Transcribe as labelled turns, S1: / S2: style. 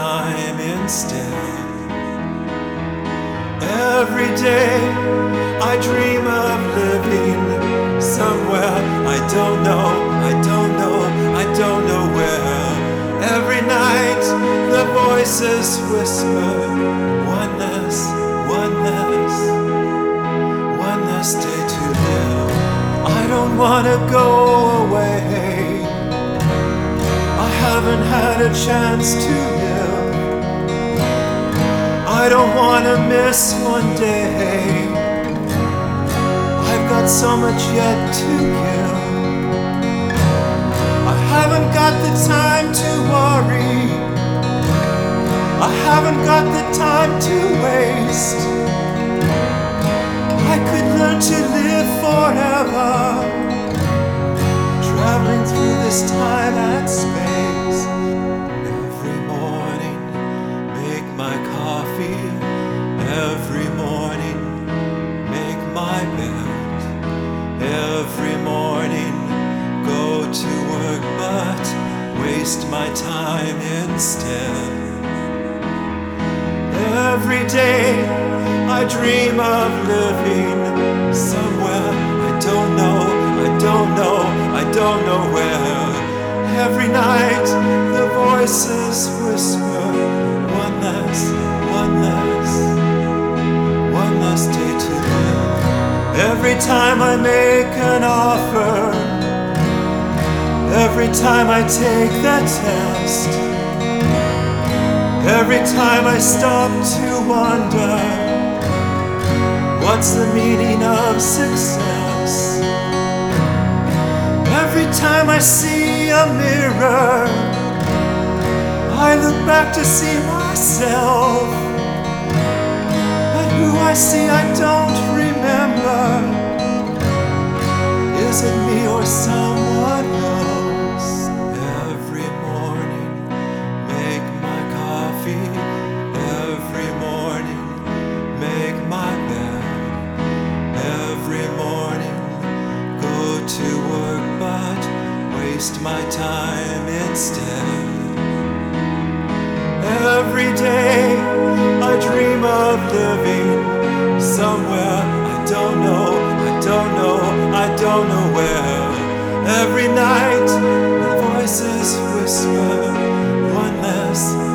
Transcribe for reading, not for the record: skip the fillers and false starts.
S1: time instead. Every day I dream of living somewhere I don't know, I don't know, I don't know where. Every night the voices whisper, one less, one less, one less day to live. I don't wanna go away, I haven't had a chance to live. I don't wanna miss one day, I've got so much yet to give. I haven't got the time to worry, I haven't got the time to waste. I could learn to live forever, traveling through this time and space. Every morning, make my coffee. Every morning, make my bed. Every morning, go to work, but waste my time instead. Every day, I dream of living somewhere I don't know, I don't know, I don't know where. Every night the voices whisper, one less, one less, one less day to live. Every time I make an offer, every time I take that test, every time I stop to wonder, what's the meaning of success? Every time I see a mirror, I look back to see myself, but who I see I don't remember. Is it me or someone else? Every morning, make my coffee. Every morning, make my bed. Every morning, go to work, but waste my time instead. Every day I dream of living somewhere I don't know, I don't know, I don't know where. Every night the voices whisper, one less,